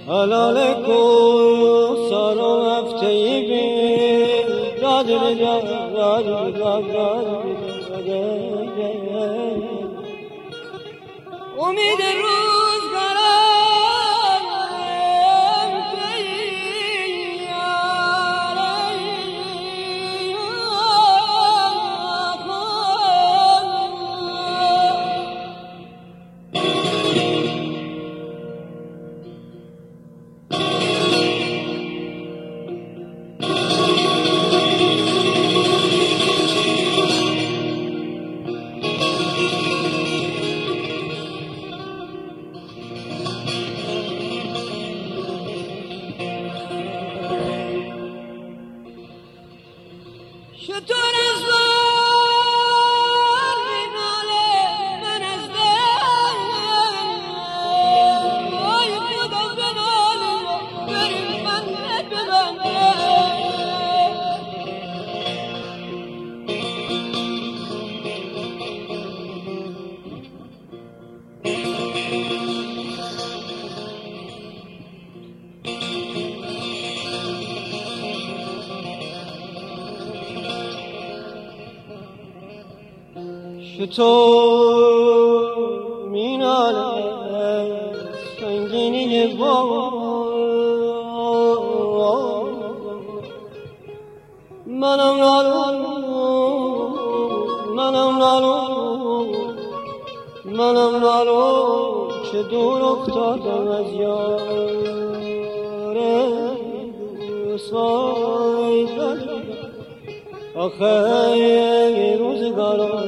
حلال کو سارو هفته‌ای بی داد امید شطور میناله سنگینی بار منم نالو که دور افتادم از یار سای آخه روزگارا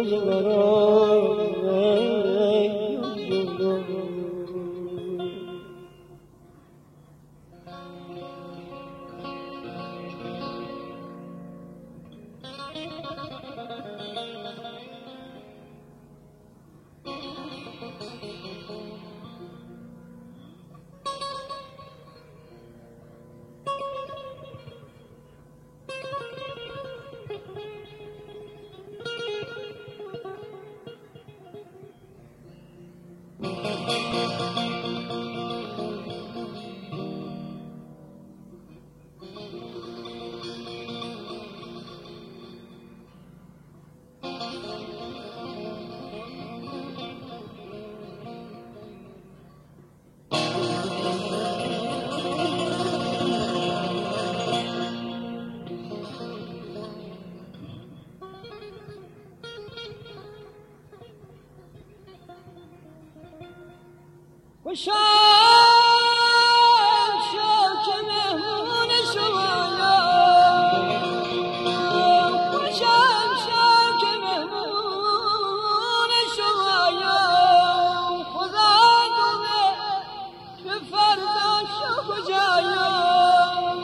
خوشم شو که مهمون شمایم خوشم شو که مهمون شمایم خدا دونه که فردا شو کجایم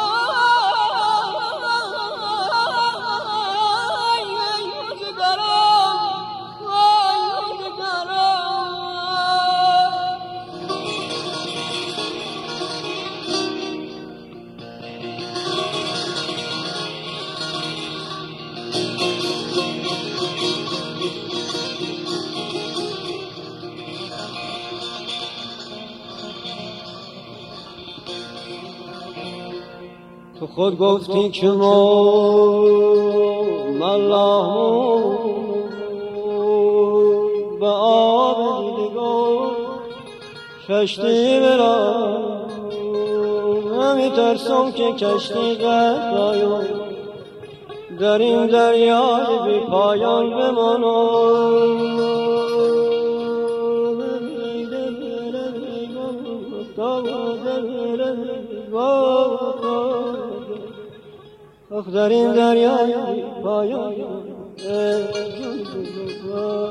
تو خود گفتی که ملامون به آب دیدگاه کشتی برم همی ترسم که کشتی غرقایم در این دریای بی پایان بمانم در این دریای پایان